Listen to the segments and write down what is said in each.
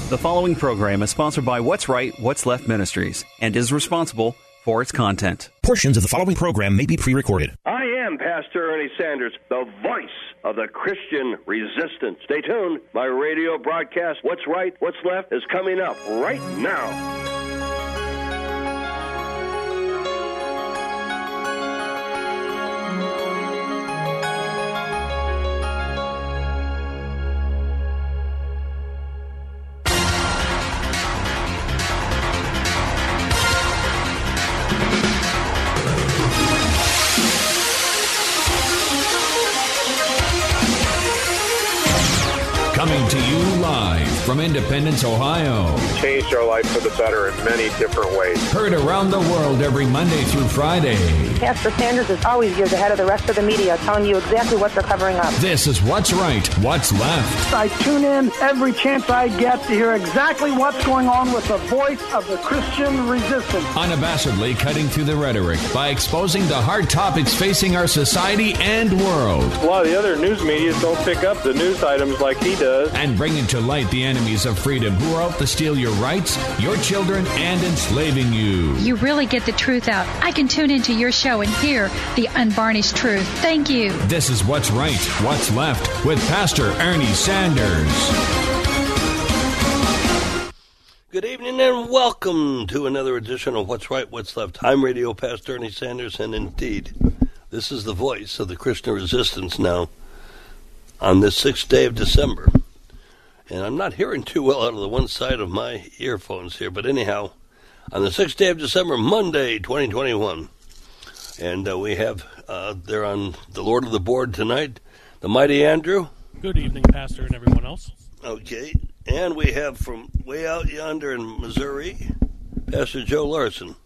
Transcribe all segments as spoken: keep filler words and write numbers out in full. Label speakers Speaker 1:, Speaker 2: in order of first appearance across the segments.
Speaker 1: The following program is sponsored by What's Right, What's Left Ministries and is responsible for its content.
Speaker 2: Portions of the following program may be pre-recorded.
Speaker 3: I am Pastor Ernie Sanders, the voice of the Christian resistance. Stay tuned. My radio broadcast, What's Right, What's Left, is coming up right now.
Speaker 4: Coming to you live from Independence, Ohio.
Speaker 5: Changed our life for the better in many different ways.
Speaker 4: Heard around the world every Monday through Friday.
Speaker 6: Pastor Sanders is always years ahead of the rest of the media, telling you exactly what they're covering up.
Speaker 4: This is What's Right, What's Left.
Speaker 7: I tune in every chance I get to hear exactly what's going on with the voice of the Christian resistance.
Speaker 4: Unabashedly cutting through the rhetoric by exposing the hard topics facing our society and world.
Speaker 5: A lot of the other news media don't pick up the news items like he does.
Speaker 4: And bringing to light the enemies of freedom who are out to steal your rights, your children, and enslaving you.
Speaker 8: You really get the truth out. I can tune into your show and hear the unvarnished truth. Thank you.
Speaker 4: This is What's Right, What's Left with Pastor Ernie Sanders.
Speaker 9: Good evening and welcome to another edition of What's Right, What's Left. I'm Radio Pastor Ernie Sanders, and indeed, this is the voice of the Christian resistance now on this sixth day of December. And I'm not hearing too well out of the one side of my earphones here, but anyhow, on the sixth day of December, Monday, twenty twenty-one, and uh, we have uh, there on the Lord of the Board tonight, the mighty Andrew.
Speaker 10: Good evening, Pastor, and everyone else.
Speaker 9: Okay, and we have from way out yonder in Missouri, Pastor Joe Larson.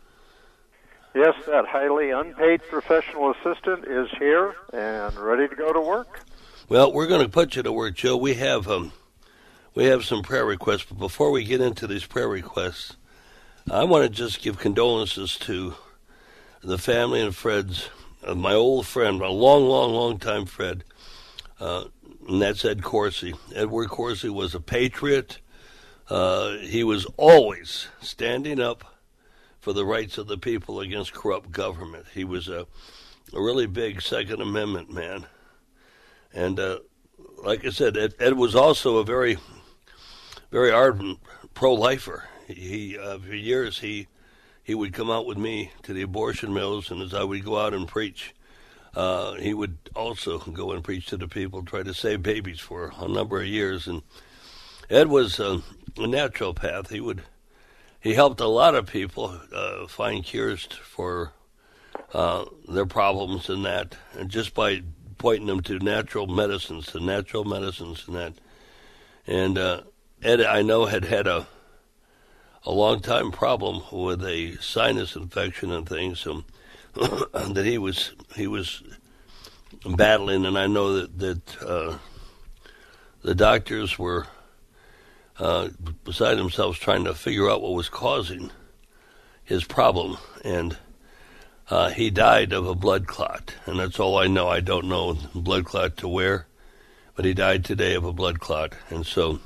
Speaker 5: Yes, that highly unpaid professional assistant is here and ready to go to work.
Speaker 9: Well, we're going to put you to work, Joe. We have um, we have some prayer requests, but before we get into these prayer requests, I want to just give condolences to the family and friends of my old friend, a long, long, long time friend, uh, and that's Ed Corsi. Edward Corsi was a patriot. Uh, he was always standing up for the rights of the people against corrupt government. He was a, a really big Second Amendment man. And uh, like I said, Ed, Ed was also a very, very ardent pro-lifer. He, he uh, for years, he he would come out with me to the abortion mills, and as I would go out and preach, uh, he would also go and preach to the people, try to save babies for a number of years. And Ed was uh, a naturopath. He would he helped a lot of people uh, find cures for uh, their problems and that, and just by pointing them to natural medicines, to natural medicines and that. And uh, Ed, I know, had had a a long time problem with a sinus infection and things um, that he was he was battling, and I know that that uh, the doctors were uh, beside themselves trying to figure out what was causing his problem, and Uh, he died of a blood clot, and that's all I know. I don't know blood clot to where, but he died today of a blood clot. And so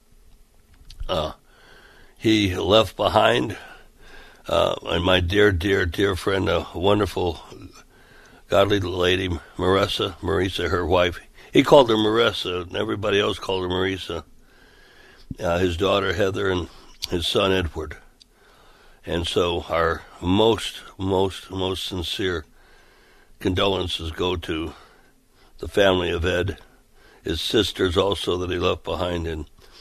Speaker 9: uh, he left behind uh, and my dear, dear, dear friend, a wonderful, godly lady, Marissa, Marisa, her wife. He called her Marissa, and everybody else called her Marisa. Uh, his daughter, Heather, and his son, Edward. And so our most, most, most sincere condolences go to the family of Ed, his sisters also that he left behind, and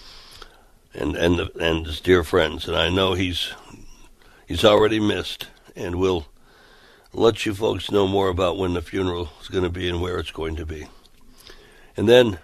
Speaker 9: and and, the, and his dear friends. And I know he's he's already missed, and we'll let you folks know more about when the funeral is going to be and where it's going to be. And then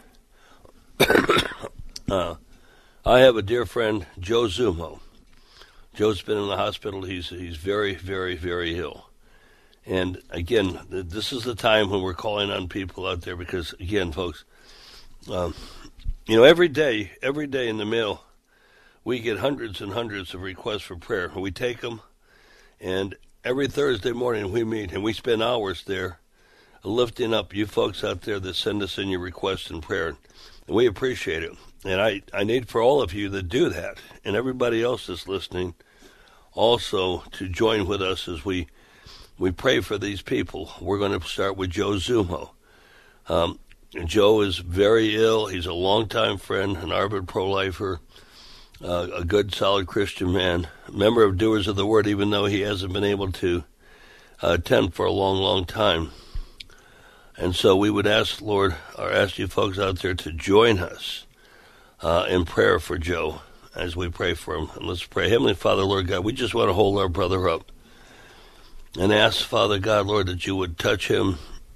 Speaker 9: uh, I have a dear friend, Joe Zumo. Joe's been in the hospital. He's he's very, very, very ill. And, again, this is the time when we're calling on people out there because, again, folks, um, you know, every day, every day in the mail, we get hundreds and hundreds of requests for prayer. We take them, and every Thursday morning we meet, and we spend hours there lifting up you folks out there that send us in your requests and prayer. And we appreciate it. And I, I need for all of you to do that, and everybody else that's listening also to join with us as we we pray for these people. We're going to start with Joe Zumo. Um, Joe is very ill. He's a longtime friend, an ardent pro-lifer, uh, a good, solid Christian man, a member of Doers of the Word, even though he hasn't been able to uh, attend for a long, long time. And so we would ask, Lord, or ask you folks out there to join us uh, in prayer for Joe as we pray for him. And let's pray. Heavenly Father, Lord God, we just want to hold our brother up and ask, Father God, Lord, that you would touch him,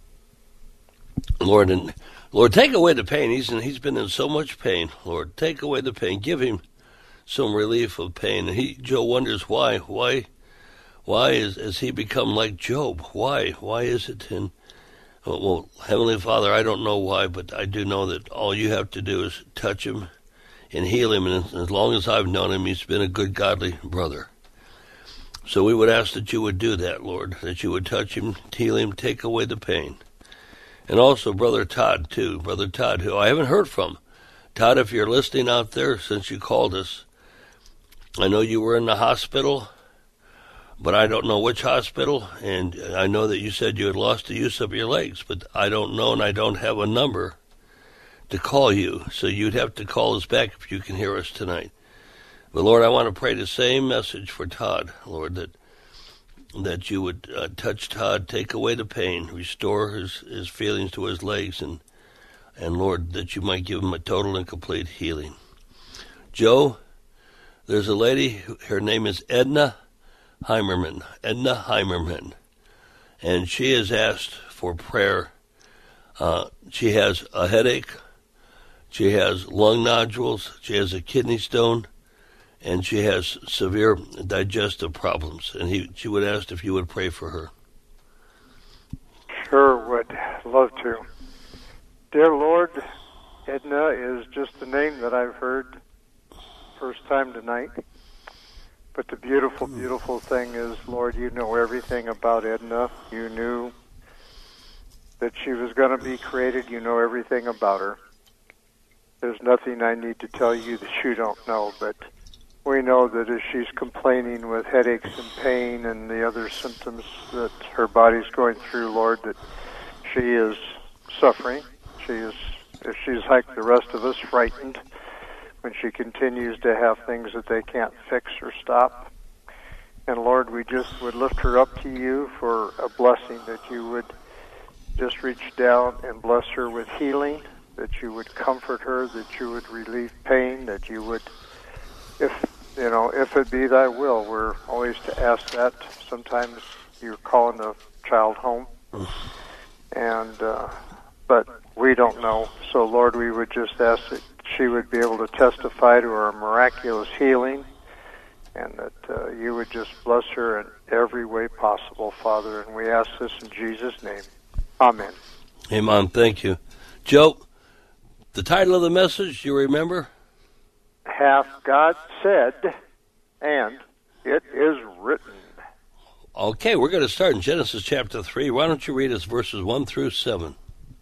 Speaker 9: Lord, and Lord, take away the pain. He's in, he's been in so much pain. Lord, take away the pain. Give him some relief of pain. And he, Joe wonders why, why, why is has he become like Job? Why, why is it? And well, Heavenly Father, I don't know why, but I do know that all you have to do is touch him and heal him. And as long as I've known him, he's been a good, godly brother. So we would ask that you would do that, Lord, that you would touch him, heal him, take away the pain. And also Brother Todd, too. Brother Todd, who I haven't heard from. Todd, if you're listening out there since you called us, I know you were in the hospital, but I don't know which hospital. And I know that you said you had lost the use of your legs, but I don't know, and I don't have a number to call you. So you'd have to call us back if you can hear us tonight. But, Lord, I want to pray the same message for Todd, Lord, that that you would uh, touch Todd, take away the pain, restore his, his feelings to his legs, and, and, Lord, that you might give him a total and complete healing. Joe, there's a lady, her name is Edna Heimerman, Edna Heimerman, and she has asked for prayer. Uh, she has a headache, she has lung nodules, she has a kidney stone, and she has severe digestive problems. And he, she would ask if you would pray for her.
Speaker 5: Sure would. Love to. Dear Lord, Edna is just a name that I've heard first time tonight. But the beautiful, beautiful thing is, Lord, you know everything about Edna. You knew that she was going to be created. You know everything about her. There's nothing I need to tell you that you don't know, but we know that as she's complaining with headaches and pain and the other symptoms that her body's going through, Lord, that she is suffering. She is, if she's like the rest of us, frightened when she continues to have things that they can't fix or stop. And Lord, we just would lift her up to you for a blessing, that you would just reach down and bless her with healing, that you would comfort her, that you would relieve pain, that you would, if You know, if it be thy will, we're always to ask that. Sometimes you're calling a child home, and uh, but we don't know. So, Lord, we would just ask that she would be able to testify to her miraculous healing, and that uh, you would just bless her in every way possible, Father. And we ask this in Jesus' name. Amen.
Speaker 9: Amen. Thank you. Joe, the title of the message, you remember?
Speaker 5: Hath God said, and it is written.
Speaker 9: Okay, we're going to start in Genesis chapter three. Why don't you read us verses one through seven?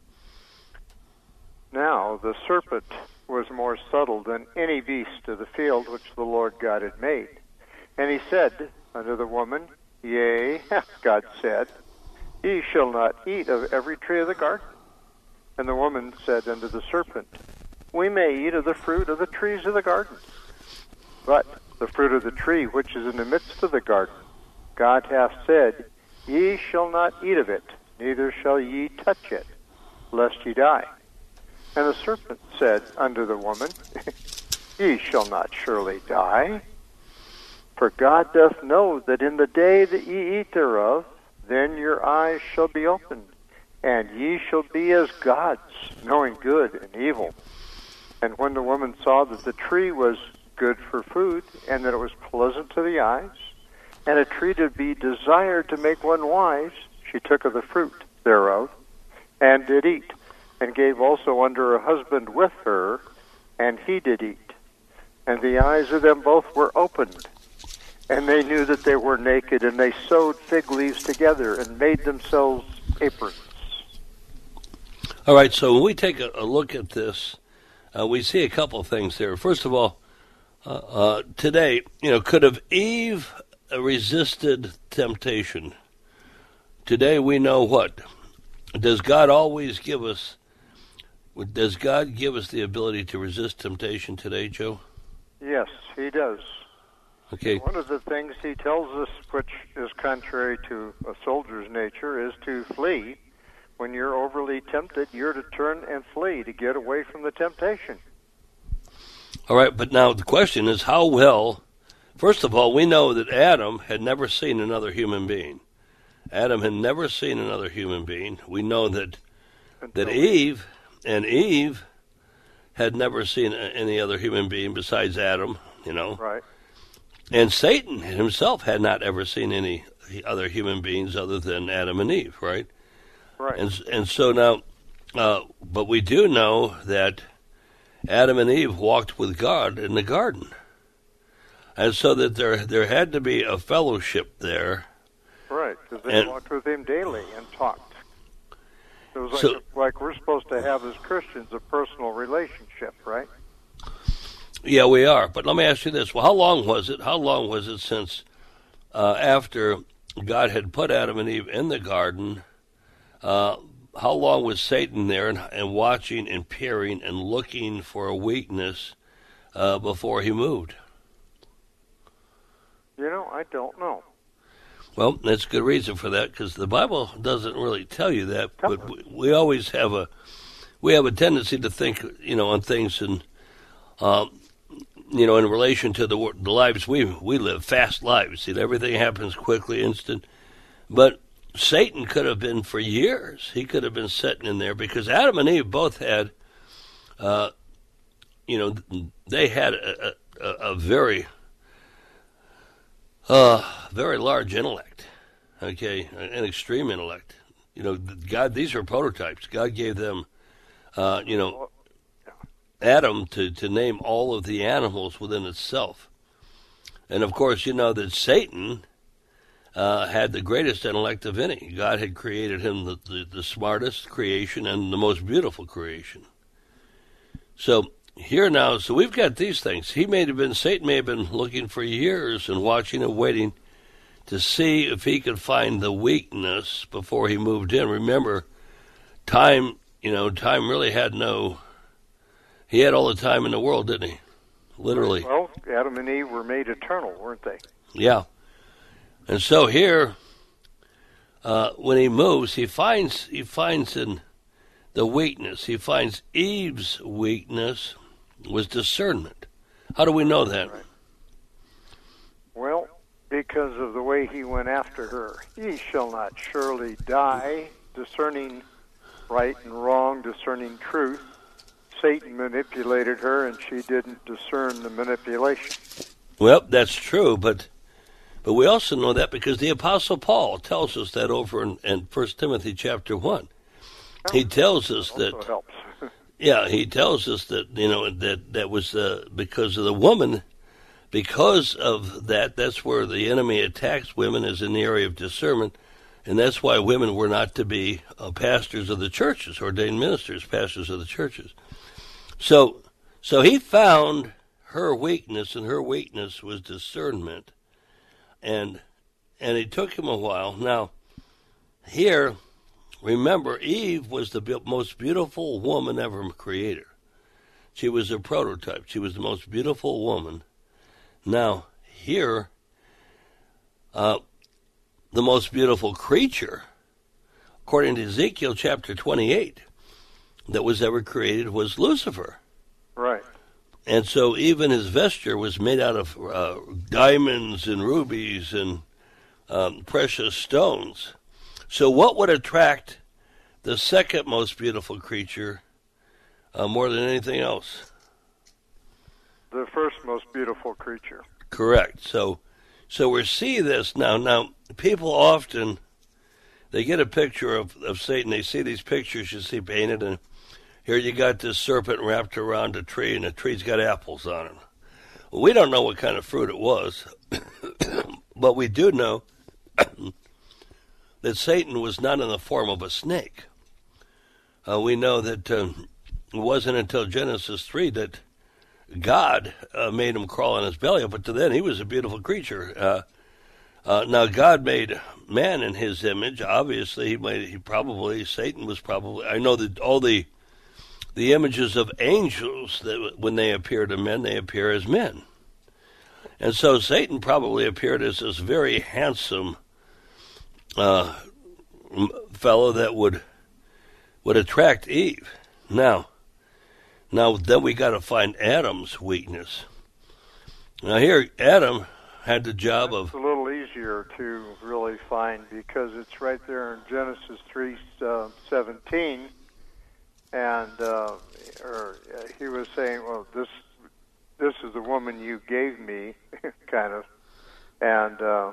Speaker 5: Now the serpent was more subtle than any beast of the field which the Lord God had made. And he said unto the woman, Yea, hath God said, Ye shall not eat of every tree of the garden. And the woman said unto the serpent, We may eat of the fruit of the trees of the garden. But the fruit of the tree which is in the midst of the garden, God hath said, Ye shall not eat of it, neither shall ye touch it, lest ye die. And the serpent said unto the woman, Ye shall not surely die. For God doth know that in the day that ye eat thereof, then your eyes shall be opened, and ye shall be as gods, knowing good and evil. And when the woman saw that the tree was good for food, and that it was pleasant to the eyes, and a tree to be desired to make one wise, she took of the fruit thereof, and did eat, and gave also unto her husband with her, and he did eat. And the eyes of them both were opened, and they knew that they were naked, and they sewed fig leaves together, and made themselves aprons.
Speaker 9: All right, so when we take a, a look at this, uh, we see a couple of things there. First of all, uh, uh, today, you know, could have Eve resisted temptation? Today we know what? Does God always give us, does God give us the ability to resist temptation today, Joe?
Speaker 5: Yes, he does.
Speaker 9: Okay.
Speaker 5: One of the things he tells us, which is contrary to a soldier's nature, is to flee. When you're overly tempted, you're to turn and flee to get away from the temptation.
Speaker 9: All right, but now the question is how well, first of all, we know that Adam had never seen another human being. Adam had never seen another human being. We know that that Eve and Eve had never seen any other human being besides Adam, you know.
Speaker 5: Right.
Speaker 9: And Satan himself had not ever seen any other human beings other than Adam and Eve, right?
Speaker 5: Right.
Speaker 9: And and so now, uh, but we do know that Adam and Eve walked with God in the garden, and so that there there had to be a fellowship there.
Speaker 5: Right, because they
Speaker 9: and,
Speaker 5: walked with him daily and talked. It was like,
Speaker 9: so,
Speaker 5: like we're supposed to have as Christians a personal relationship, right?
Speaker 9: Yeah, we are. But let me ask you this: well, how long was it? How long was it since uh, after God had put Adam and Eve in the garden? Uh, how long was Satan there and, and watching and peering and looking for a weakness uh, before he moved?
Speaker 5: You know, I don't know.
Speaker 9: Well, that's a good reason for that, because the Bible doesn't really tell you that. But we, we always have a we have a tendency to think, you know, on things in, uh, you know, in relation to the the lives we we live, fast lives. See, everything happens quickly, instant. But Satan could have been for years. He could have been sitting in there because Adam and Eve both had, uh, you know, they had a, a, a very, uh, very large intellect. Okay, an extreme intellect. You know, God. These are prototypes. God gave them, uh, you know, Adam to to name all of the animals within itself, and of course, you know that Satan Uh, had the greatest intellect of any. God had created him the, the, the smartest creation and the most beautiful creation. So here now, so we've got these things. He may have been, Satan may have been looking for years and watching and waiting to see if he could find the weakness before he moved in. Remember, time, you know, time really had no, he had all the time in the world, didn't he? Literally.
Speaker 5: Well, Adam and Eve were made eternal, weren't they?
Speaker 9: Yeah. And so here, uh, when he moves, he finds he finds in the weakness. He finds Eve's weakness was discernment. How do we know that?
Speaker 5: Right. Well, because of the way he went after her. Ye shall not surely die, discerning right and wrong, discerning truth. Satan manipulated her, and she didn't discern the manipulation.
Speaker 9: Well, that's true, but but we also know that because the Apostle Paul tells us that over in, in First Timothy chapter one. He tells us that.
Speaker 5: Also helps.
Speaker 9: Yeah, he tells us that, you know, that that was uh, because of the woman. Because of that, that's where the enemy attacks women, is in the area of discernment, and that's why women were not to be uh, pastors of the churches, ordained ministers, pastors of the churches. So, so he found her weakness, and her weakness was discernment, and and it took him a while. Now, here, remember, Eve was the most beautiful woman ever created. She was a prototype. She was the most beautiful woman. Now, here, uh, the most beautiful creature, according to Ezekiel chapter twenty-eight, that was ever created was Lucifer.
Speaker 5: Right.
Speaker 9: And so even his vesture was made out of uh, diamonds and rubies and um, precious stones. So what would attract the second most beautiful creature uh, more than anything else?
Speaker 5: The first most beautiful creature.
Speaker 9: Correct. So so we see this now. Now, people often, they get a picture of, of Satan. They see these pictures you see painted, and here you got this serpent wrapped around a tree, and the tree's got apples on it. Well, we don't know what kind of fruit it was, but we do know that Satan was not in the form of a snake. Uh, we know that um, it wasn't until Genesis three that God uh, made him crawl on his belly. But to then, he was a beautiful creature. Uh, uh, now, God made man in his image. Obviously, he made. He probably Satan was probably. I know that all the the images of angels that when they appear to men, they appear as men, and so Satan probably appeared as this very handsome uh, fellow that would would attract Eve. Now, now then we got to find Adam's weakness. Now here, Adam had the job
Speaker 5: That's
Speaker 9: of
Speaker 5: a little easier to really find because it's right there in Genesis three uh, seventeen, and uh, or uh, he was saying, "Well, this this is the woman you gave me," kind of, and uh,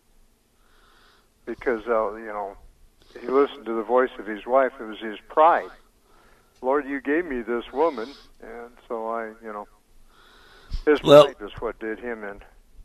Speaker 5: because uh, you know he listened to the voice of his wife, it was his pride. Lord, you gave me this woman, and so I, you know, his
Speaker 9: well,
Speaker 5: pride is what did him in.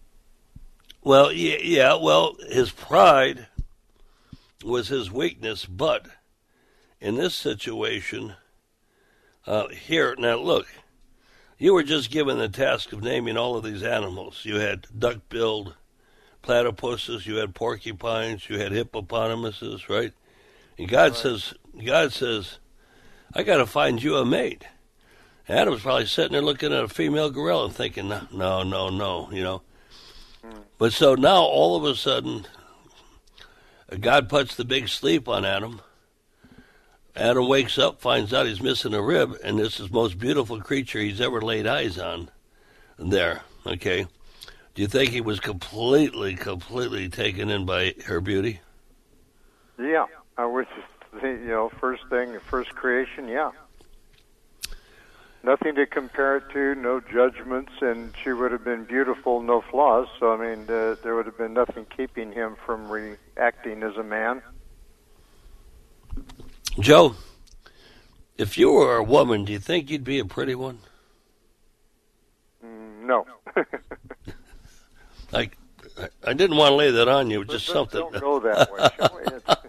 Speaker 9: Well, yeah, yeah, well, his pride was his weakness, but in this situation, uh, here, now look, you were just given the task of naming all of these animals. You had duck-billed platypuses, you had porcupines, you had hippopotamuses, right? And God right. says, God says, I got to find you a mate. Adam's probably sitting there looking at a female gorilla and thinking, no, no, no, no, you know. But so now, all of a sudden, God puts the big sleep on Adam. Adam wakes up, finds out he's missing a rib, and this is the most beautiful creature he's ever laid eyes on there, okay? Do you think he was completely, completely taken in by her beauty?
Speaker 5: Yeah, I wish, you know, first thing, first creation, yeah. Nothing to compare it to, no judgments, and she would have been beautiful, no flaws. So, I mean, uh, there would have been nothing keeping him from reacting as a man.
Speaker 9: Joe, if you were a woman, do you think you'd be a pretty one?
Speaker 5: Mm, no.
Speaker 9: Like, I didn't want to lay that on you,
Speaker 5: but
Speaker 9: just
Speaker 5: let's
Speaker 9: something.
Speaker 5: Don't go that way, shall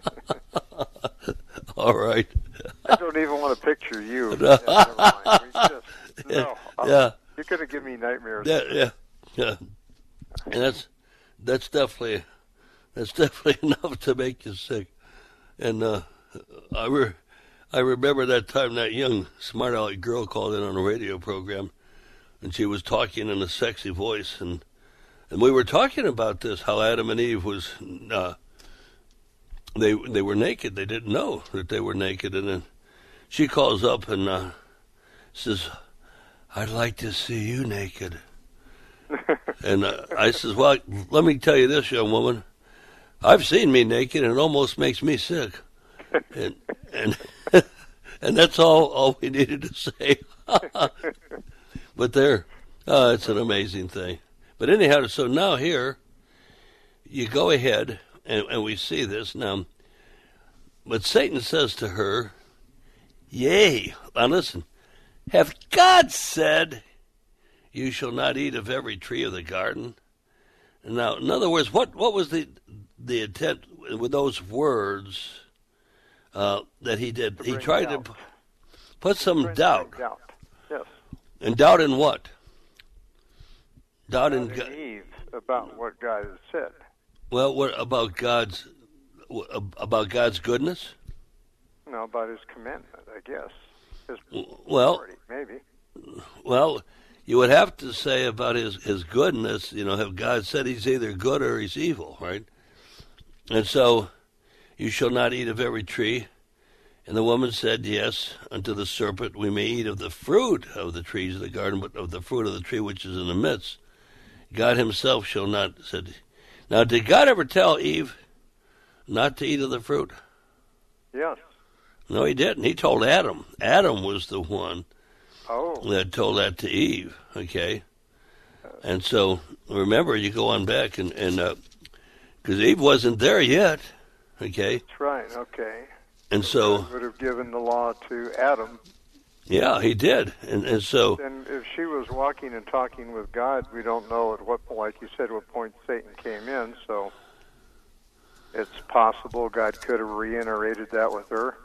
Speaker 5: we?
Speaker 9: All right.
Speaker 5: I don't even want to picture you. Yeah, never mind. We just, no,
Speaker 9: yeah.
Speaker 5: You're going to give me nightmares.
Speaker 9: Yeah, yeah, yeah. And that's that's definitely that's definitely enough to make you sick. And uh, I re- I remember that time that young smart aleck girl called in on a radio program, and she was talking in a sexy voice, and and we were talking about this, how Adam and Eve was. Uh, They they were naked. They didn't know that they were naked. And then she calls up and uh, says, I'd like to see you naked. And uh, I says, well, let me tell you this, young woman. I've seen me naked, and it almost makes me sick. And and and that's all, all we needed to say. But there, uh, it's an amazing thing. But anyhow, so now here, you go ahead. And, and we see this now. But Satan says to her, yea, now listen, have God said, you shall not eat of every tree of the garden? Now, in other words, what, what was the the intent with those words uh, that he did? He tried doubt. to put some doubt.
Speaker 5: doubt. Yes.
Speaker 9: And doubt in what? Doubt,
Speaker 5: doubt
Speaker 9: in,
Speaker 5: in Eve about what God has said.
Speaker 9: Well, what about God's about God's goodness?
Speaker 5: No, about His commandment, I guess. His
Speaker 9: well,
Speaker 5: authority, maybe.
Speaker 9: Well, you would have to say about His His goodness. You know, have God said He's either good or He's evil, right? And so, you shall not eat of every tree. And the woman said, yes, unto the serpent we may eat of the fruit of the trees of the garden, but of the fruit of the tree which is in the midst, God Himself shall not. Said. Now, did God ever tell Eve not to eat of the fruit?
Speaker 5: Yes.
Speaker 9: No, He didn't. He told Adam. Adam was the one
Speaker 5: oh.
Speaker 9: that told that to Eve, okay? And so, remember, you go on back, and and because uh, Eve wasn't there yet, okay?
Speaker 5: That's right, okay.
Speaker 9: And so...
Speaker 5: God would have given the law to Adam.
Speaker 9: Yeah, He did. And, and so...
Speaker 5: And if she was walking and talking with God, we don't know at what point, like you said, what point Satan came in, so it's possible God could have reiterated that with her.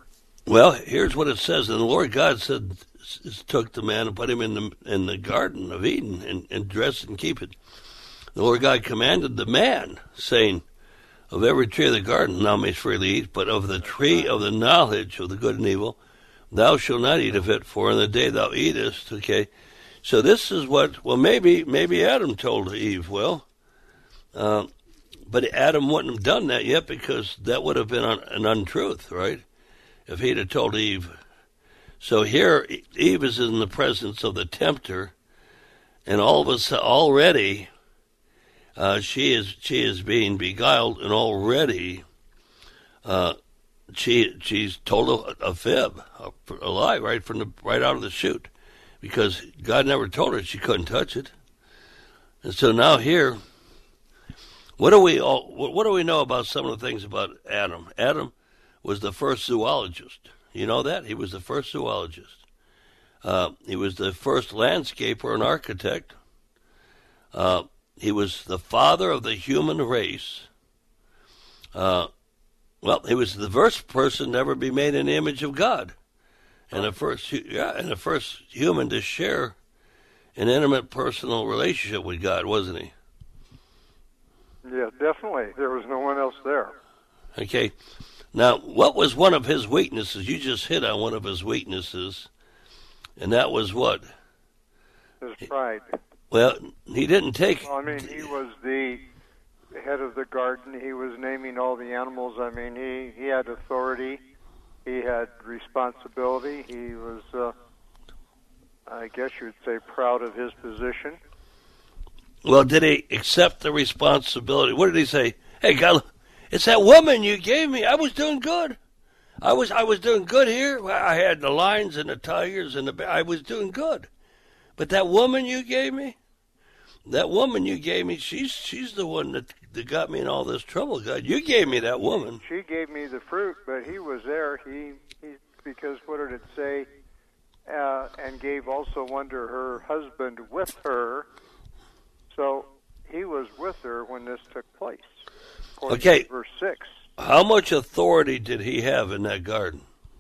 Speaker 9: Well, here's what it says. And the Lord God said, took the man and put him in the in the Garden of Eden and, and dressed and keep it. The Lord God commanded the man, saying, of every tree of the garden thou mayst freely eat, but of the tree of the knowledge of the good and evil thou shalt not eat of it, for in the day thou eatest, okay. So this is what, well, maybe maybe Adam told Eve, well, uh, but Adam wouldn't have done that yet because that would have been an untruth, right, if he'd have told Eve. So here, Eve is in the presence of the tempter, and all of us already, uh, she is she is being beguiled, and already, uh, she she's told a, a fib, a, a lie, right from the right out of the chute, because God never told her she couldn't touch it, and so now here, what do we all what do we know about some of the things about Adam? Adam was the first zoologist. You know that? He was the first zoologist. Uh, he was the first landscaper and architect. Uh, he was the father of the human race. Uh, well, he was the first person to ever be made in the image of God, and the first, yeah, and the first human to share an intimate, personal relationship with God, wasn't he?
Speaker 5: Yeah, definitely. There was no one else there.
Speaker 9: Okay. Now, what was one of his weaknesses? You just hit on one of his weaknesses, and that was what?
Speaker 5: His pride.
Speaker 9: Well, he didn't take...
Speaker 5: Well, I mean, he was the head of the garden. He was naming all the animals. I mean, he, he had authority. He had responsibility. He was, uh, I guess you'd say, proud of his position.
Speaker 9: Well, did he accept the responsibility? What did he say? Hey, God... It's that woman you gave me. I was doing good. I was I was doing good here. I had the lions and the tigers and the. I was doing good, but that woman you gave me, that woman you gave me, she's she's the one that, that got me in all this trouble. God, you gave me that woman.
Speaker 5: She gave me the fruit, but he was there. He he because what did it say? Uh, and gave also one to her husband with her. So he was with her when this took place.
Speaker 9: Okay,
Speaker 5: verse six.
Speaker 9: How much authority did he have in that garden?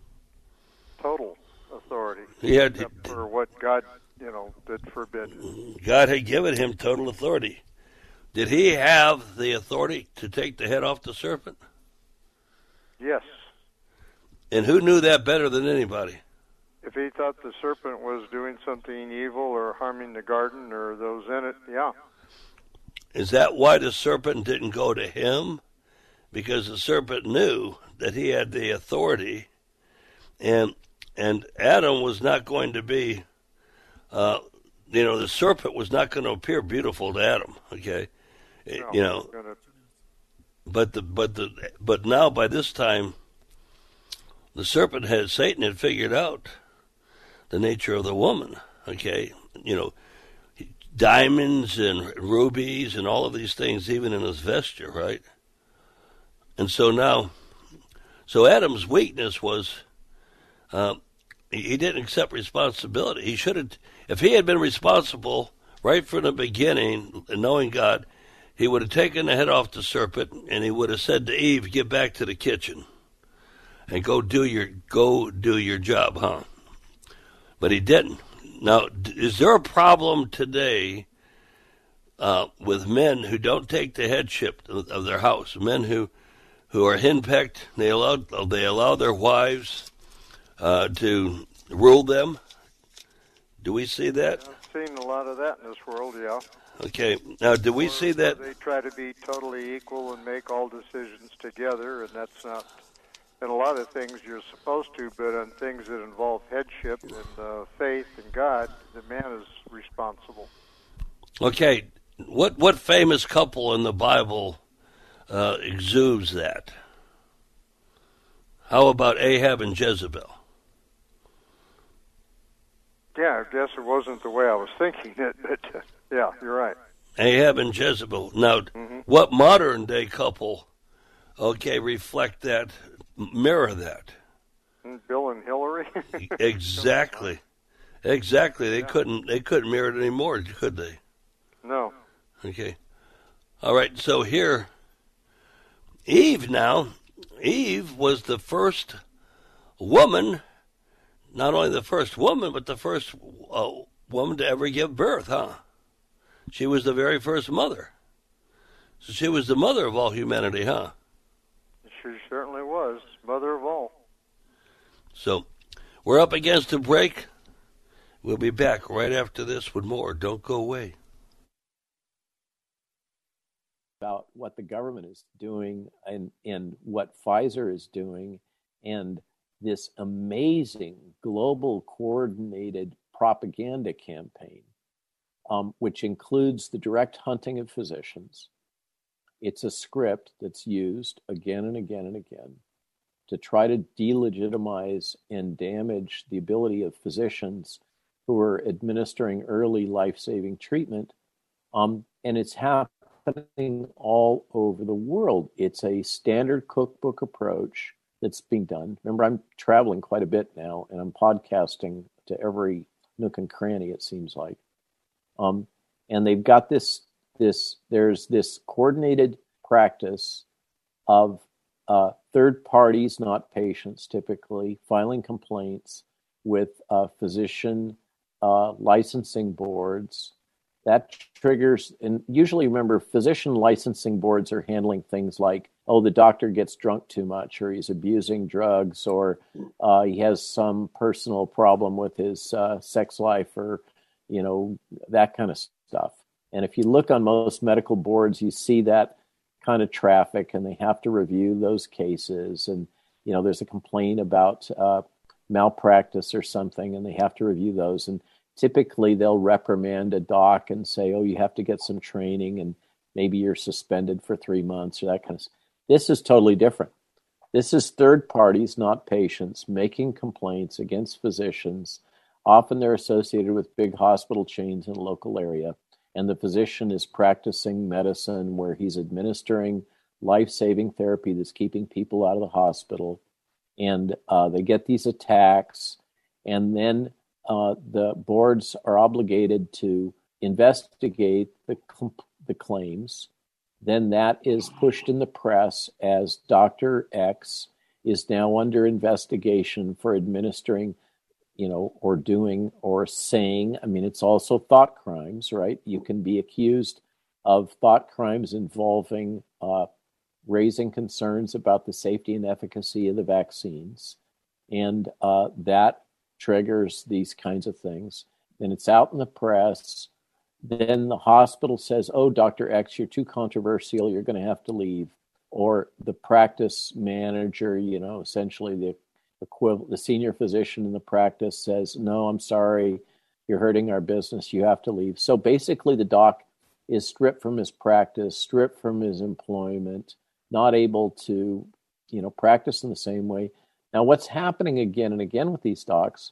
Speaker 5: Total authority.
Speaker 9: He had,
Speaker 5: except for what God, you know, did forbid.
Speaker 9: God had given him total authority. Did he have the authority to take the head off the serpent?
Speaker 5: Yes.
Speaker 9: And who knew that better than anybody?
Speaker 5: If he thought the serpent was doing something evil or harming the garden or those in it, yeah.
Speaker 9: Is that why the serpent didn't go to him? Because the serpent knew that he had the authority, and and Adam was not going to be, uh, you know, the serpent was not going to appear beautiful to Adam. Okay,
Speaker 5: no,
Speaker 9: you know,
Speaker 5: gonna...
Speaker 9: but the but the but now by this time, the serpent had Satan had figured out the nature of the woman. Okay, you know. Diamonds and rubies and all of these things, even in his vesture, right? And so now, so Adam's weakness was uh, he, he didn't accept responsibility. He should have, if he had been responsible right from the beginning, knowing God, he would have taken the head off the serpent and he would have said to Eve, "Get back to the kitchen and go do your go do your job, huh?" But he didn't. Now, is there a problem today uh, with men who don't take the headship of their house? Men who, who are henpecked, they allow they allow their wives uh, to rule them. Do we see that?
Speaker 5: I've seen a lot of that in this world, yeah.
Speaker 9: Okay. Now, do we
Speaker 5: or,
Speaker 9: see that?
Speaker 5: They try to be totally equal and make all decisions together, and that's not. In a lot of things you're supposed to, but on things that involve headship and uh, faith in God, the man is responsible.
Speaker 9: Okay, what what famous couple in the Bible uh, exudes that? How about Ahab and Jezebel?
Speaker 5: Yeah, I guess it wasn't the way I was thinking it, but uh, yeah, you're right.
Speaker 9: Ahab and Jezebel. Now,
Speaker 5: mm-hmm.
Speaker 9: What modern day couple, okay, reflect that? Mirror that.
Speaker 5: Bill and Hillary.
Speaker 9: Exactly, exactly. They
Speaker 5: yeah.
Speaker 9: couldn't. They couldn't mirror it anymore, could they?
Speaker 5: No.
Speaker 9: Okay. All right. So here, Eve. Now, Eve was the first woman, not only the first woman, but the first uh, woman to ever give birth, huh? She was the very first mother. So she was the mother of all humanity, huh?
Speaker 5: She certainly was, mother of all.
Speaker 9: So we're up against a break. We'll be back right after this with more. Don't go away.
Speaker 11: About what the government is doing and, and what Pfizer is doing, and this amazing global coordinated propaganda campaign, um, which includes the direct hunting of physicians. It's a script that's used again and again and again to try to delegitimize and damage the ability of physicians who are administering early life-saving treatment. Um, and it's happening all over the world. It's a standard cookbook approach that's being done. Remember, I'm traveling quite a bit now, and I'm podcasting to every nook and cranny, it seems like. Um, and they've got this, this, there's this coordinated practice of uh, third parties, not patients, typically, filing complaints with uh, physician uh, licensing boards. That triggers, and usually remember, physician licensing boards are handling things like, oh, the doctor gets drunk too much, or he's abusing drugs, or uh, he has some personal problem with his uh, sex life, or, you know, that kind of stuff. And if you look on most medical boards, you see that kind of traffic, and they have to review those cases. And, you know, there's a complaint about uh, malpractice or something, and they have to review those. And typically they'll reprimand a doc and say, oh, you have to get some training, and maybe you're suspended for three months or that kind of stuff. This is totally different. This is third parties, not patients, making complaints against physicians. Often they're associated with big hospital chains in a local area, and the physician is practicing medicine where he's administering life-saving therapy that's keeping people out of the hospital. And uh, they get these attacks, and then uh, the boards are obligated to investigate the, the claims. Then that is pushed in the press as Doctor X is now under investigation for administering, you know, or doing or saying. I mean, it's also thought crimes, right? You can be accused of thought crimes involving uh, raising concerns about the safety and efficacy of the vaccines. And uh, that triggers these kinds of things. Then it's out in the press. Then the hospital says, oh, Doctor X, you're too controversial, you're going to have to leave. Or the practice manager, you know, essentially the equivalent, the senior physician in the practice says, no, I'm sorry, you're hurting our business, you have to leave. So basically the doc is stripped from his practice, stripped from his employment, not able to, you know, practice in the same way. Now, what's happening again and again with these docs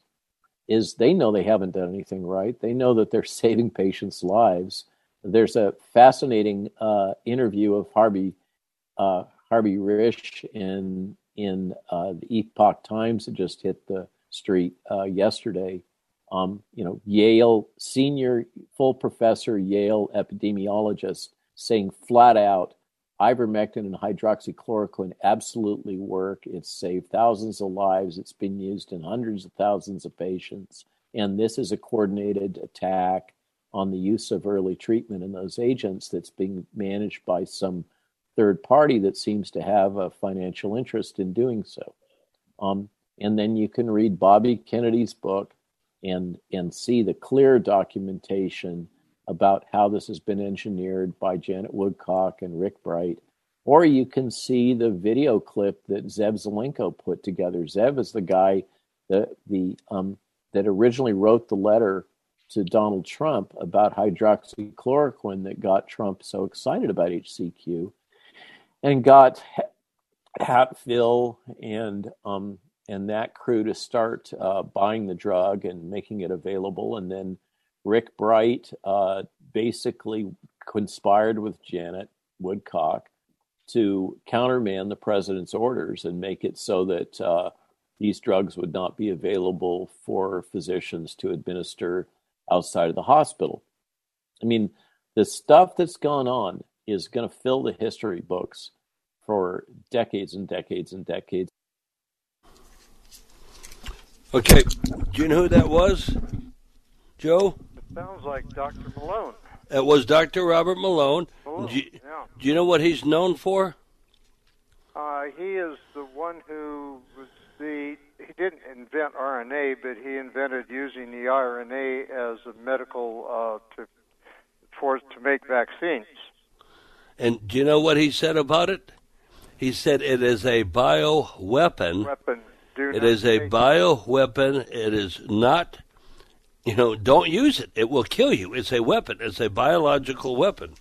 Speaker 11: is they know they haven't done anything right. They know that they're saving patients' lives. There's a fascinating uh, interview of Harvey uh, Harvey Risch in in uh, the Epoch Times that just hit the street uh, yesterday. Um, you know, Yale senior full professor, Yale epidemiologist, saying flat out, ivermectin and hydroxychloroquine absolutely work. It's saved thousands of lives. It's been used in hundreds of thousands of patients. And this is a coordinated attack on the use of early treatment in those agents that's being managed by some third party that seems to have a financial interest in doing so. Um, and then you can read Bobby Kennedy's book and, and see the clear documentation about how this has been engineered by Janet Woodcock and Rick Bright. Or you can see the video clip that Zev Zelenko put together. Zev is the guy that, the, um, that originally wrote the letter to Donald Trump about hydroxychloroquine that got Trump so excited about H C Q and got Hatfill and um, and that crew to start uh, buying the drug and making it available. And then Rick Bright uh, basically conspired with Janet Woodcock to countermand the president's orders and make it so that uh, these drugs would not be available for physicians to administer outside of the hospital. I mean, the stuff that's gone on is going to fill the history books for decades and decades and decades.
Speaker 9: Okay, do you know who that was, Joe?
Speaker 5: It sounds like Doctor Malone.
Speaker 9: It was Doctor Robert Malone.
Speaker 5: Malone
Speaker 9: do, you,
Speaker 5: yeah.
Speaker 9: do you know what he's known for?
Speaker 5: Uh, he is the one who was the, he didn't invent R N A, but he invented using the R N A as a medical, uh, to, for, to make vaccines.
Speaker 9: And do you know what he said about it? He said it is a bioweapon.
Speaker 5: Weapon. Do
Speaker 9: it is a bioweapon. It is not, you know, don't use it. It will kill you. It's a weapon. It's a biological weapon.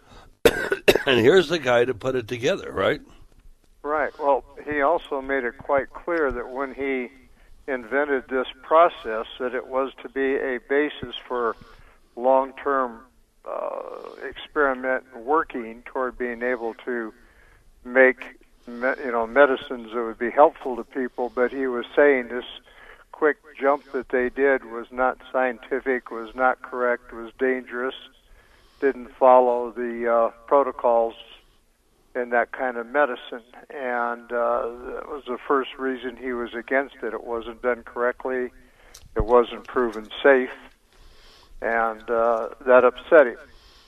Speaker 9: And here's the guy to put it together, right?
Speaker 5: Right. Well, he also made it quite clear that when he invented this process, that it was to be a basis for long-term uh, experiment working toward being able to make, me, you know, medicines that would be helpful to people. But he was saying this quick jump that they did was not scientific, was not correct, was dangerous, didn't follow the uh, protocols in that kind of medicine, and uh, that was the first reason he was against it. It wasn't done correctly, it wasn't proven safe, and uh, that upset him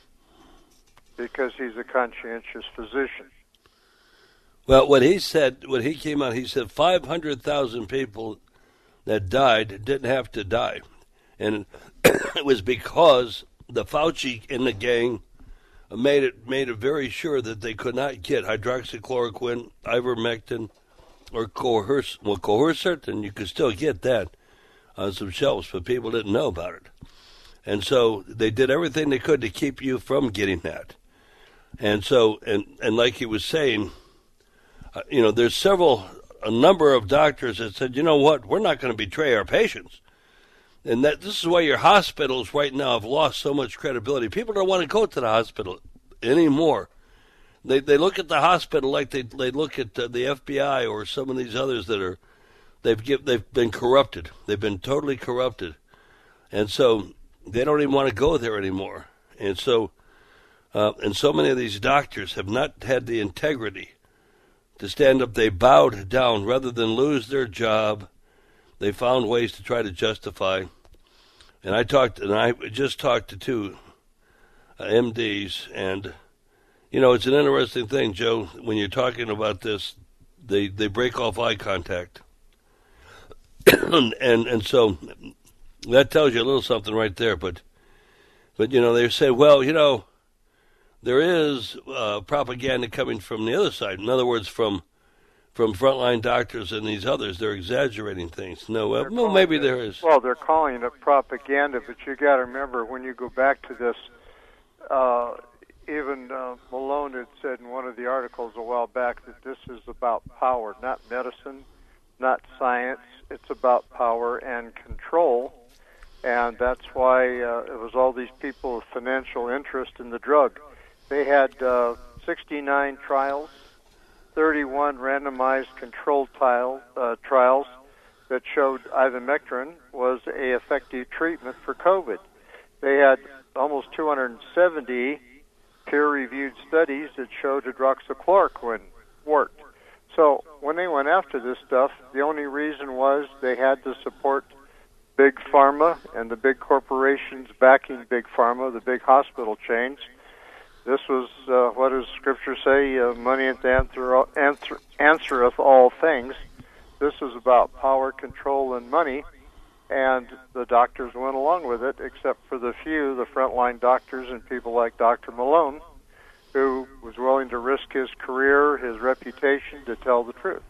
Speaker 5: because he's a conscientious physician.
Speaker 9: Well, what he said, when he came out, he said five hundred thousand people that died didn't have to die, and it was because the Fauci and the gang made it made it very sure that they could not get hydroxychloroquine, ivermectin, or coerc well, coercertin. You could still get that on some shelves, but people didn't know about it. And so they did everything they could to keep you from getting that. And so, and, and like he was saying, uh, you know, there's several, a number of doctors that said, you know what, we're not going to betray our patients. And that this is why your hospitals right now have lost so much credibility. People don't want to go to the hospital anymore. They they look at the hospital like they they look at uh, the F B I or some of these others that are they've give, they've been corrupted. They've been totally corrupted, and so they don't even want to go there anymore. And so uh, and so many of these doctors have not had the integrity to stand up. They bowed down rather than lose their job. They found ways to try to justify. And I talked, and I just talked to two uh, M Ds, and you know, it's an interesting thing, Joe. When you're talking about this, they they break off eye contact, and and so that tells you a little something right there. But but you know, they say, well, you know, there is uh, propaganda coming from the other side. In other words, from from frontline doctors and these others, they're exaggerating things. No, well, well maybe
Speaker 5: it,
Speaker 9: there is.
Speaker 5: Well, they're calling it propaganda, but you got to remember when you go back to this. Uh, even uh, Malone had said in one of the articles a while back that this is about power, not medicine, not science. It's about power and control, and that's why uh, it was all these people with financial interest in the drug. They had uh, sixty-nine trials. thirty-one randomized controlled trial, uh, trials that showed ivermectin was a effective treatment for COVID. They had almost two hundred seventy peer-reviewed studies that showed hydroxychloroquine worked. So when they went after this stuff, the only reason was they had to support big pharma and the big corporations backing big pharma, the big hospital chains. This was, uh, what does Scripture say? Uh, money answer, answer, answereth all things. This was about power, control, and money, and the doctors went along with it, except for the few, the frontline doctors and people like Doctor Malone, who was willing to risk his career, his reputation, to tell the truth.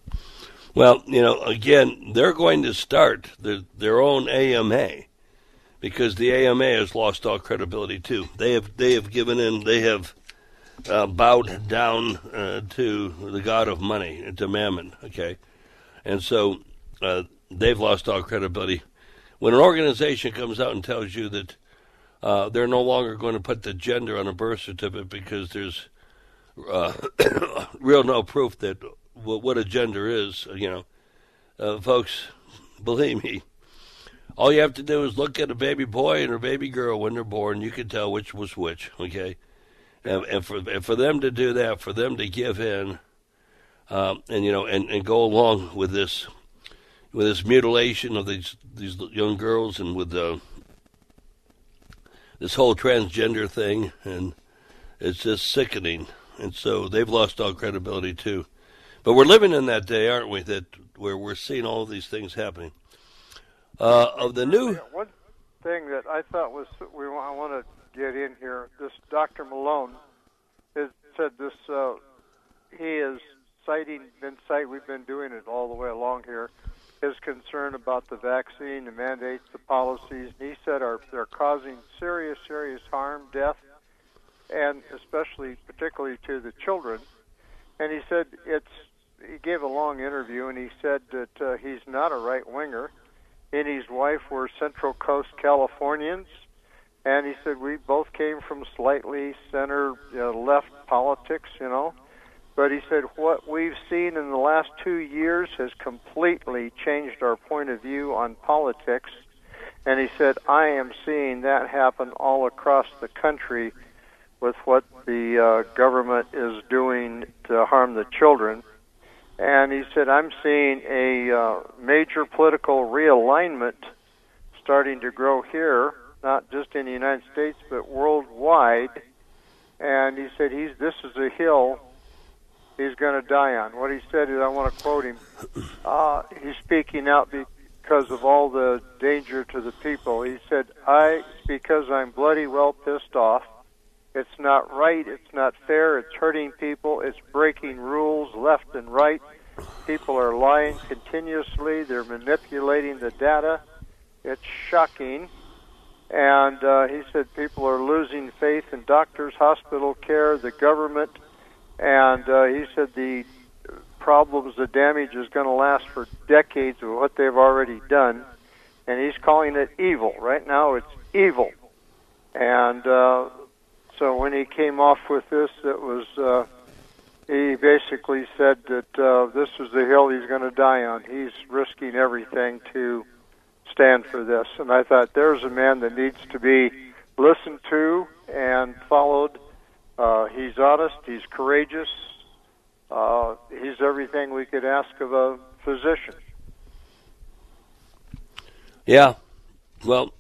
Speaker 9: Well, you know, again, they're going to start their, their own A M A. Because the A M A has lost all credibility too. They have they have given in. They have uh, bowed down uh, to the god of money, to Mammon. Okay, and so uh, they've lost all credibility. When an organization comes out and tells you that uh, they're no longer going to put the gender on a birth certificate because there's uh, real no proof that w- what a gender is, you know, uh, folks, believe me. All you have to do is look at a baby boy and a baby girl when they're born. You can tell which was which, okay? And, and for and for them to do that, for them to give in, um, and you know, and, and go along with this, with this mutilation of these these young girls, and with uh, this whole transgender thing, and it's just sickening. And so they've lost all credibility too. But we're living in that day, aren't we? That where we're seeing all of these things happening. Uh, of the new
Speaker 5: one thing that I thought was we I want to get in here. This Doctor Malone has said this. Uh, he is citing, been citing. We've been doing it all the way along here. His concern about the vaccine, the mandates, the policies. And he said are they're causing serious, serious harm, death, and especially, particularly to the children. And he said it's. He gave a long interview, and he said that uh, he's not a right-winger. He and his wife were Central Coast Californians, and he said we both came from slightly center, you know, left politics, you know. But he said what we've seen in the last two years has completely changed our point of view on politics. And he said, I am seeing that happen all across the country with what the uh, government is doing to harm the children. And he said, I'm seeing a uh, major political realignment starting to grow here, not just in the United States, but worldwide. And he said, he's this is a hill he's going to die on. What he said is, I want to quote him, uh, he's speaking out because of all the danger to the people. He said, I, because I'm bloody well pissed off. It's not right, it's not fair, it's hurting people, it's breaking rules left and right. People are lying continuously, they're manipulating the data. It's shocking. And uh, he said people are losing faith in doctors, hospital care, the government. And uh, he said the problems, the damage is going to last for decades of what they've already done. And he's calling it evil. Right now it's evil. And uh, so when he came off with this, it was uh, he basically said that uh, this was the hill he's going to die on. He's risking everything to stand for this. And I thought there's a man that needs to be listened to and followed. Uh, he's honest. He's courageous. Uh, he's everything we could ask of a physician.
Speaker 9: Yeah. Well,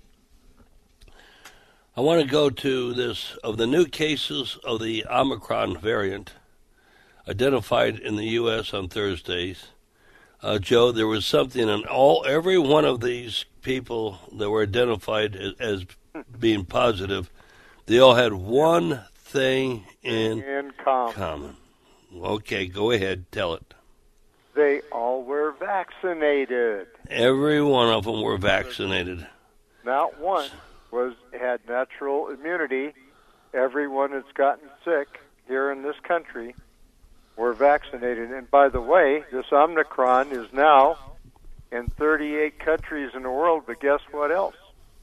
Speaker 9: I want to go to this, of the new cases of the Omicron variant identified in the U S on Thursdays. Uh, Joe, there was something in all, every one of these people that were identified as, as being positive, they all had one thing in,
Speaker 5: in common.
Speaker 9: common. Okay, go ahead, tell it.
Speaker 5: They all were vaccinated.
Speaker 9: Every one of them were vaccinated.
Speaker 5: Not one was had natural immunity. Everyone that's gotten sick here in this country were vaccinated. And by the way, this Omicron is now in thirty-eight countries in the world, but guess what else?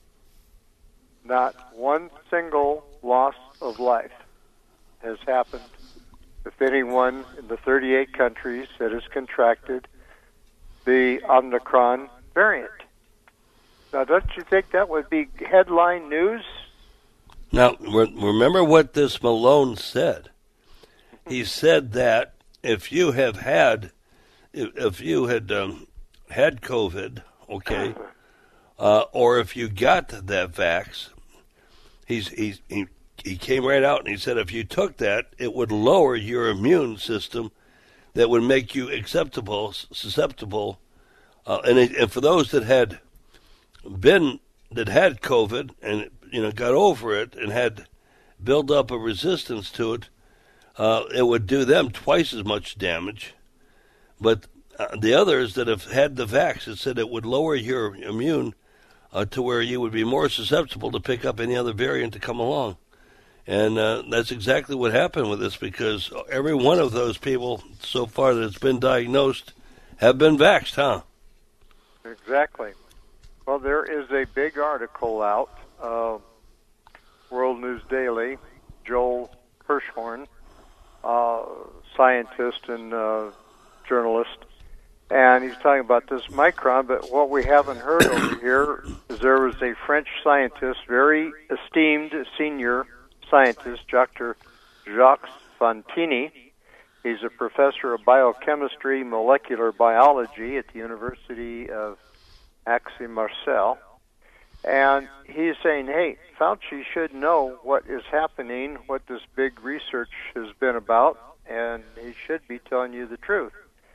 Speaker 5: Not one single loss of life has happened with anyone in the thirty-eight countries that has contracted the Omicron variant. Now, don't you think that would be headline news?
Speaker 9: Now, re- remember what this Malone said. He said that if you have had, if, if you had um, had COVID, okay, uh, or if you got that vax, he's, he's, he he came right out and he said if you took that, it would lower your immune system, that would make you acceptable, susceptible, uh, and, it, and for those that had been that had COVID and you know got over it and had built up a resistance to it, uh, it would do them twice as much damage. But uh, the others that have had the vax, it said it would lower your immune uh, to where you would be more susceptible to pick up any other variant to come along. And uh, that's exactly what happened with this, because every one of those people so far that's been diagnosed have been vaxxed, huh?
Speaker 5: Exactly. Well, there is a big article out, uh, World News Daily, Joel Hirschhorn, uh, scientist and uh, journalist, and he's talking about this Omicron, but what we haven't heard over here is there was a French scientist, very esteemed senior scientist, Doctor Jacques Fontini, He's a professor of biochemistry, molecular biology at the University of Aix-Marseille. And he's saying, hey, Fauci should know what is happening, what this big research has been about, and he should be telling you the truth.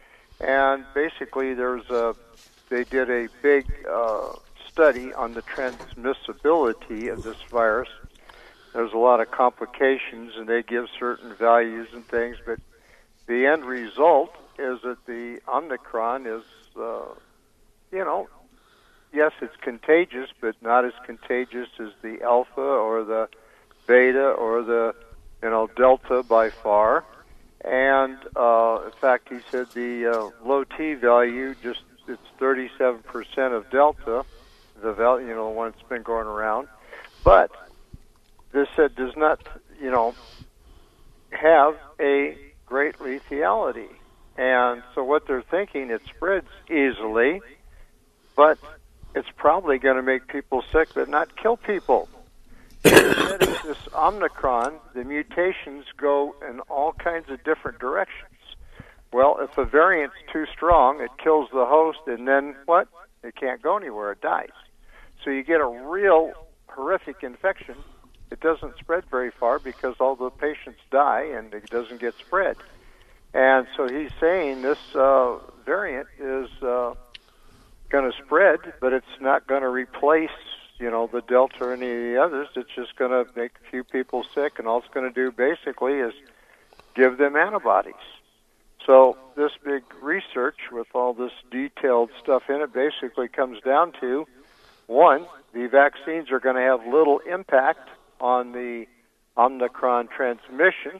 Speaker 5: And basically, there's a, they did a big uh, study on the transmissibility of this virus. There's a lot of complications, and they give certain values and things, but the end result is that the Omicron is, uh, you know, yes, it's contagious, but not as contagious as the Alpha or the Beta or the, you know, Delta by far. And, uh, in fact, he said the uh, low T value, just it's thirty-seven percent of Delta, the value, you know, the one that's been going around. But this said does not, you know, have a great lethality. And so what they're thinking, it spreads easily, but it's probably going to make people sick but not kill people. Instead of this Omicron, the mutations go in all kinds of different directions. Well, if a variant's too strong, it kills the host, and then what? It can't go anywhere. It dies. So you get a real horrific infection. It doesn't spread very far because all the patients die and it doesn't get spread. And so he's saying this uh, variant is uh, going to spread, but it's not going to replace, you know, the Delta or any of the others. It's just going to make a few people sick, and all it's going to do basically is give them antibodies. So this big research with all this detailed stuff in it basically comes down to, one, the vaccines are going to have little impact on the Omicron transmission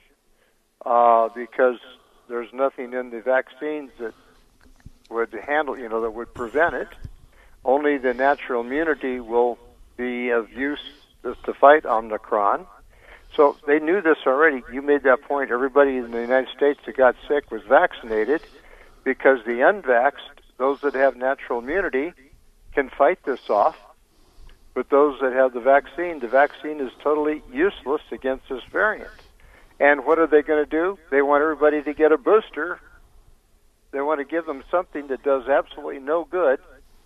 Speaker 5: uh, because there's nothing in the vaccines that would handle, you know, that would prevent it. Only the natural immunity will be of use to fight Omicron. So they knew this already. You made that point. Everybody in the United States that got sick was vaccinated because the unvaxxed, those that have natural immunity, can fight this off. But those that have the vaccine, the vaccine is totally useless against this variant. And what are they going to do? They want everybody to get a booster. They want to give them something that does absolutely no good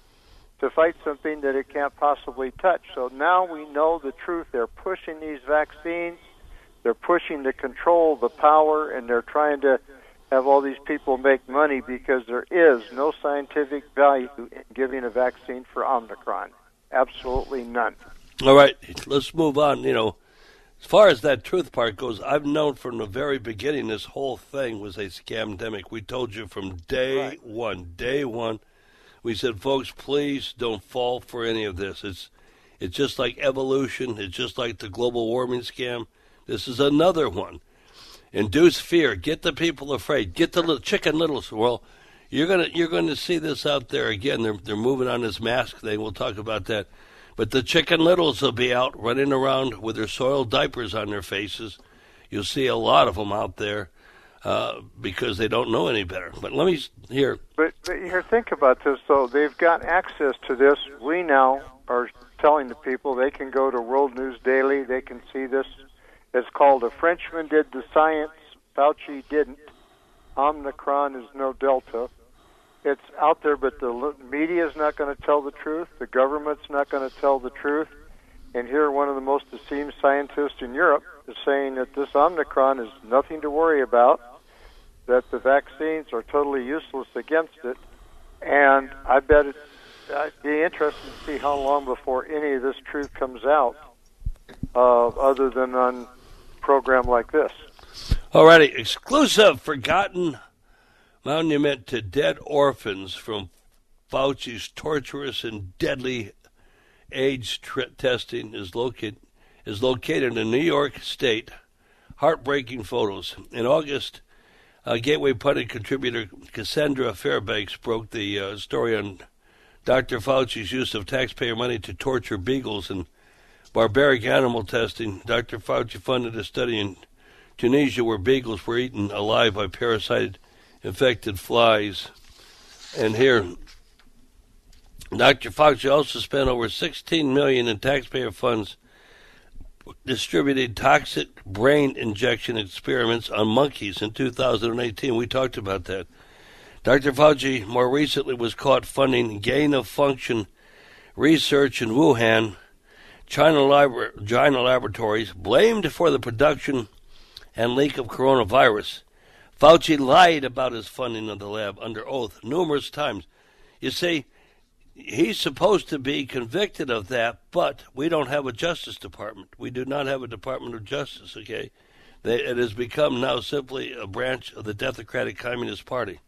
Speaker 5: to fight something that it can't possibly touch. So now we know the truth. They're pushing these vaccines. They're pushing to control the power, and they're trying to have all these people make money because there is no scientific value in giving a vaccine for Omicron. Absolutely none.
Speaker 9: All right, let's move on. You know, as far as that truth part goes, I've known from the very beginning this whole thing was a scamdemic. We told you from day right. one, day one. We said, folks, please don't fall for any of this. It's it's just like evolution. It's just like the global warming scam. This is another one. Induce fear. Get the people afraid. Get the little chicken littles. Well, you're gonna you're going to see this out there again. They're they're moving on this mask thing. We'll talk about that. But the chicken littles will be out running around with their soiled diapers on their faces. You'll see a lot of them out there. Uh, because they don't know any better. But let me hear.
Speaker 5: But, but here, think about this, though. They've got access to this. We now are telling the people they can go to World News Daily. They can see this. It's called A Frenchman Did the Science. Fauci didn't. Omicron is no Delta. It's out there, but the media is not going to tell the truth. The government's not going to tell the truth. And here, one of the most esteemed scientists in Europe is saying that this Omicron is nothing to worry about, that the vaccines are totally useless against it. And I bet it's, I'd be interested to see how long before any of this truth comes out, uh, other than on a program like this.
Speaker 9: All righty, exclusive Forgotten Monument to Dead Orphans from Fauci's torturous and deadly age tr- testing is located is located in New York State. Heartbreaking photos. In August, uh, Gateway Pundit contributor Cassandra Fairbanks broke the uh, story on Doctor Fauci's use of taxpayer money to torture beagles and barbaric animal testing. Doctor Fauci funded a study in Tunisia where beagles were eaten alive by parasite-infected flies. And here, Doctor Fauci also spent over sixteen million dollars in taxpayer funds distributed toxic brain injection experiments on monkeys in two thousand eighteen. We talked about that. Doctor Fauci more recently was caught funding gain-of-function research in Wuhan, China, Lab- China laboratories, blamed for the production and leak of coronavirus. Fauci lied about his funding of the lab under oath numerous times. You see, he's supposed to be convicted of that, but we don't have a Justice Department. We do not have a Department of Justice, okay? They, it has become now simply a branch of the Democratic Communist Party.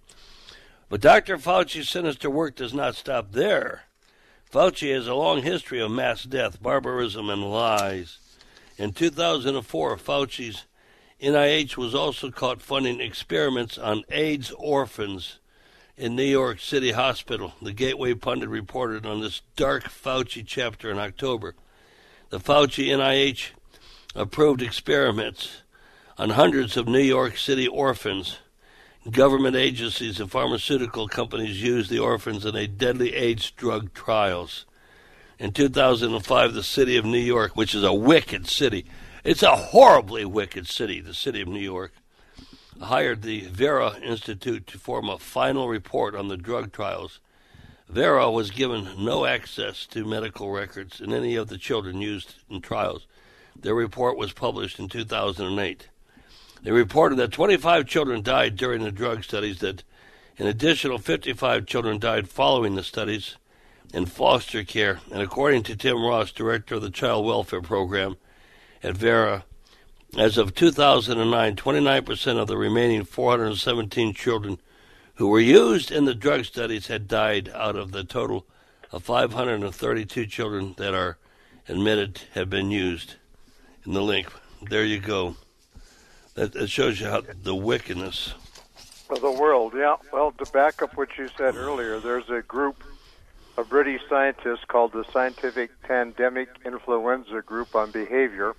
Speaker 9: But Doctor Fauci's sinister work does not stop there. Fauci has a long history of mass death, barbarism, and lies. In two thousand four, Fauci's N I H was also caught funding experiments on AIDS orphans in New York City Hospital. The Gateway Pundit reported on this dark Fauci chapter in October. The Fauci N I H approved experiments on hundreds of New York City orphans. Government agencies and pharmaceutical companies used the orphans in a deadly AIDS drug trials. In two thousand five, the city of New York, which is a wicked city, it's a horribly wicked city, the city of New York, hired the Vera Institute to form a final report on the drug trials. Vera was given no access to medical records in any of the children used in trials. Their report was published in two thousand eight. They reported that twenty-five children died during the drug studies, that an additional fifty-five children died following the studies in foster care. And according to Tim Ross, director of the Child Welfare Program at Vera, as of two thousand nine, twenty-nine percent of the remaining four hundred seventeen children who were used in the drug studies had died out of the total of five hundred thirty-two children that are admitted have been used. In the link, there you go. That, that shows you how the wickedness
Speaker 5: of the world. Yeah. Well, to back up what you said earlier, there's a group of British scientists called the Scientific Pandemic Influenza Group on Behavior,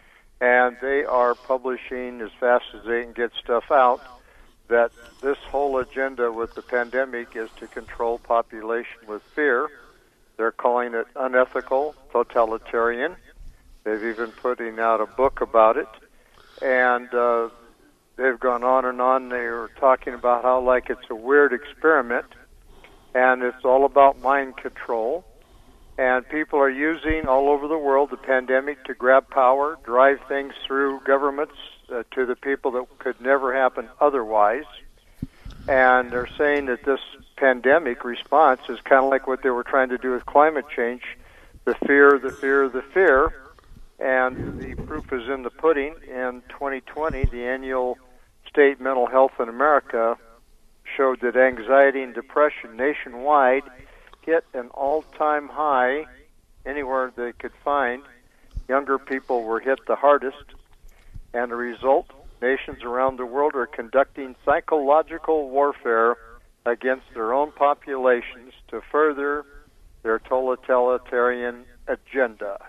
Speaker 5: and they are publishing as fast as they can get stuff out that this whole agenda with the pandemic is to control population with fear. They're calling it unethical, totalitarian. They've even putting out a book about it. And uh, they've gone on and on. They were talking about how, like, it's a weird experiment, and it's all about mind control. And people are using all over the world the pandemic to grab power, drive things through governments uh, to the people that could never happen otherwise. And they're saying that this pandemic response is kind of like what they were trying to do with climate change, the fear, the fear, the fear. And the proof is in the pudding. In twenty twenty, the annual State Mental Health in America showed that anxiety and depression nationwide hit an all-time high anywhere they could find. Younger people were hit the hardest. And the result, nations around the world are conducting psychological warfare against their own populations to further their totalitarian agenda.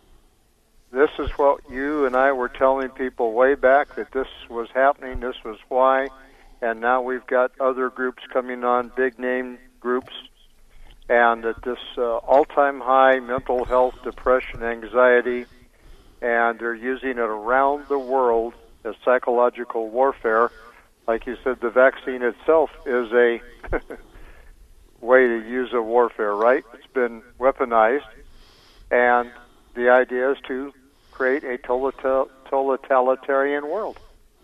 Speaker 5: This is what you and I were telling people way back, that this was happening, this was why, and now we've got other groups coming on, big-name groups, and at this uh, all-time high mental health, depression, anxiety, and they're using it around the world as psychological warfare. Like you said, the vaccine itself is a way to use a warfare, right? It's been weaponized, and the idea is to create a totalitarian world.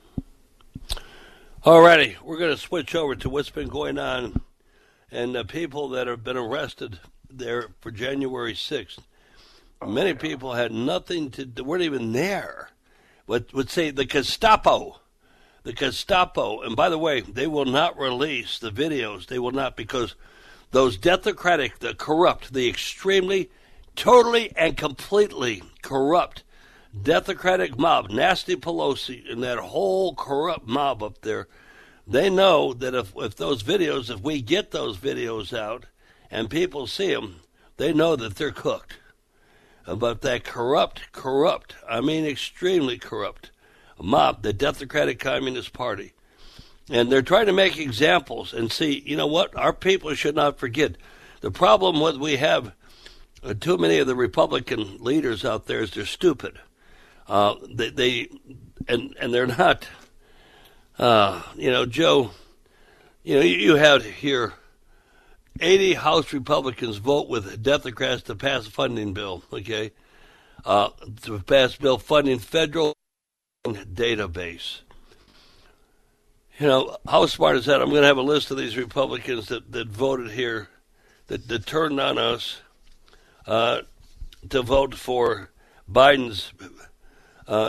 Speaker 9: All righty, we're going to switch over to what's been going on, and the people that have been arrested there for January sixth. Many people had nothing to do, weren't even there. But would say the Gestapo, the Gestapo, and by the way, they will not release the videos. They will not, because those democratic, the corrupt, the extremely, totally and completely corrupt democratic mob, Nasty Pelosi and that whole corrupt mob up there, they know that if, if those videos, if we get those videos out and people see them, they know that they're cooked. But that corrupt, corrupt, I mean extremely corrupt mob, the Democratic Communist Party. And they're trying to make examples and see, you know what, our people should not forget. The problem with we have uh, too many of the Republican leaders out there is they're stupid. Uh, they, they and and they're not. Uh, you know, Joe. You know, you, you have here eighty House Republicans vote with Democrats to pass a funding bill. Okay, uh, to pass bill funding federal database. You know, how smart is that? I'm going to have a list of these Republicans that, that voted here, that, that turned on us uh, to vote for Biden's uh,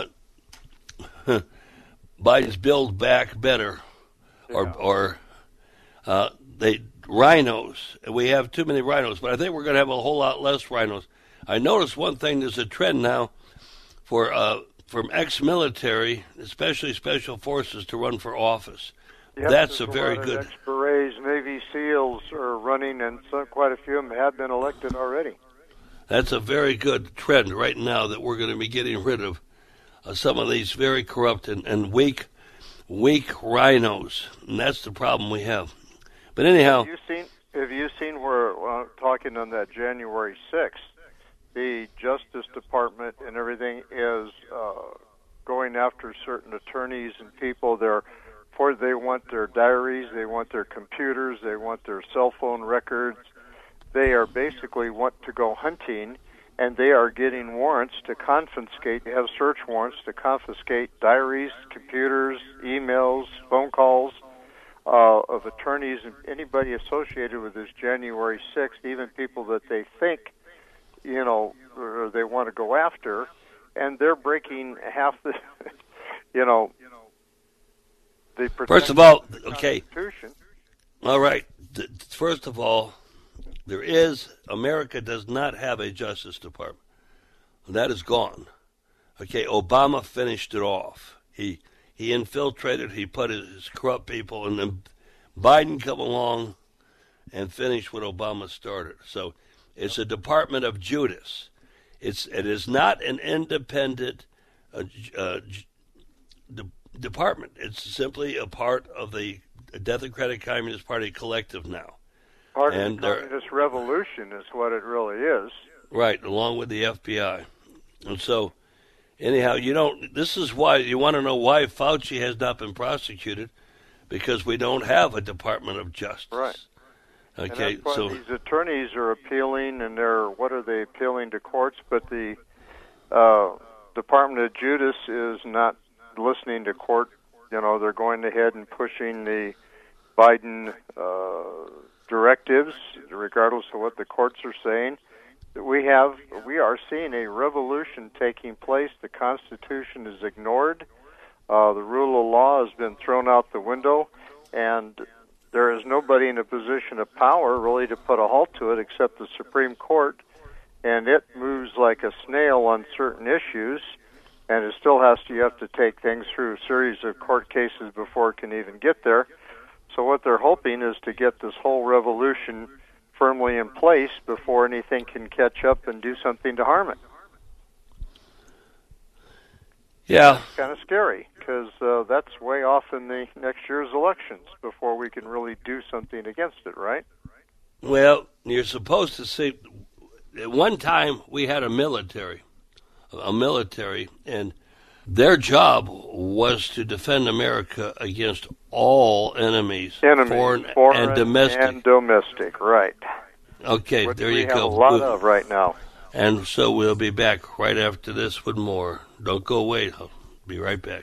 Speaker 9: Biden's Build Back Better, or yeah. or uh, they rhinos. We have too many rhinos, but I think we're going to have a whole lot less rhinos. I noticed one thing: there's a trend now for uh, from ex-military, especially special forces, to run for office.
Speaker 5: Yep,
Speaker 9: That's a, a very
Speaker 5: lot
Speaker 9: good.
Speaker 5: Ex-Berets, Navy SEALs are running, and so quite a few of them have been elected already.
Speaker 9: That's a very good trend right now that we're going to be getting rid of uh, some of these very corrupt and, and weak, weak rhinos, and that's the problem we have. But anyhow,
Speaker 5: have you seen? Have you seen where uh, talking on that January sixth? The Justice Department and everything is uh, going after certain attorneys and people. They're for they want their diaries, they want their computers, they want their cell phone records. They are basically want to go hunting, and they are getting warrants to confiscate. They have search warrants to confiscate diaries, computers, emails, phone calls uh, of attorneys and anybody associated with this January sixth, even people that they think, you know, or they want to go after, and they're breaking half the, you know, they protect
Speaker 9: first of all,
Speaker 5: the
Speaker 9: okay,
Speaker 5: Constitution.
Speaker 9: All right. First of all, there is, America does not have a Justice Department. That is gone. Okay, Obama finished it off. He he infiltrated, he put his, his corrupt people, and then Biden come along and finished what Obama started. So it's a Department of Judas. It's it is not an independent uh, uh, de- department. It's simply a part of the Democratic Communist Party collective now.
Speaker 5: Part
Speaker 9: and
Speaker 5: of the communist revolution is what it really is.
Speaker 9: Right, along with the F B I. And so, anyhow, you don't. This is why you want to know why Fauci has not been prosecuted, because we don't have a Department of Justice.
Speaker 5: Right.
Speaker 9: Okay,
Speaker 5: and that's why
Speaker 9: so
Speaker 5: these attorneys are appealing, and they're what are they appealing to courts? But the uh, Department of Justice is not listening to court. You know, they're going ahead and pushing the Biden uh, directives, regardless of what the courts are saying. We have, we are seeing a revolution taking place. The Constitution is ignored. Uh, the rule of law has been thrown out the window, and there is nobody in a position of power really to put a halt to it except the Supreme Court, and it moves like a snail on certain issues, and it still has to, you have to take things through a series of court cases before it can even get there. So what they're hoping is to get this whole revolution firmly in place before anything can catch up and do something to harm it.
Speaker 9: Yeah.
Speaker 5: It's kind of scary, because uh, that's way off in the next year's elections before we can really do something against it, right?
Speaker 9: Well, you're supposed to see, at one time we had a military, a military, and their job was to defend America against all enemies,
Speaker 5: enemies
Speaker 9: foreign,
Speaker 5: foreign
Speaker 9: and domestic.
Speaker 5: And domestic, right.
Speaker 9: Okay,
Speaker 5: Which
Speaker 9: there
Speaker 5: we
Speaker 9: you
Speaker 5: have
Speaker 9: go.
Speaker 5: a lot
Speaker 9: Good.
Speaker 5: of right now.
Speaker 9: And so we'll be back right after this with more. Don't go away. I'll be right back.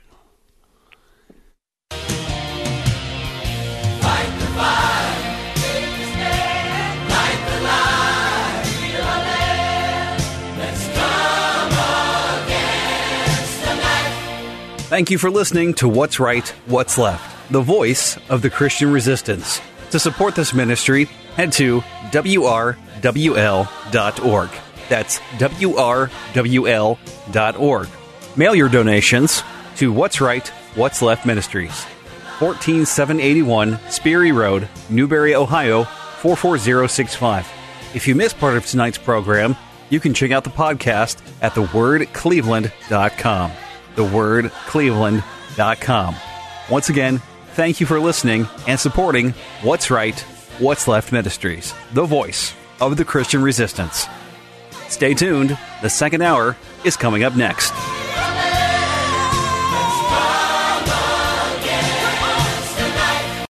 Speaker 12: Fight the fight, take the stand, light the light, feel our land. Let's come against the night.
Speaker 1: Thank you for listening to What's Right, What's Left, the voice of the Christian resistance. To support this ministry, head to W R W L dot org. That's W R W L dot org. Mail your donations to What's Right, What's Left Ministries, fourteen seven eighty-one Sperry Road, Newberry, Ohio, four four zero six five. If you missed part of tonight's program, you can check out the podcast at the word cleveland dot com. the word cleveland dot com. Once again, thank you for listening and supporting What's Right, What's Left Ministries, the voice of the Christian resistance. Stay tuned. The second hour is coming up next.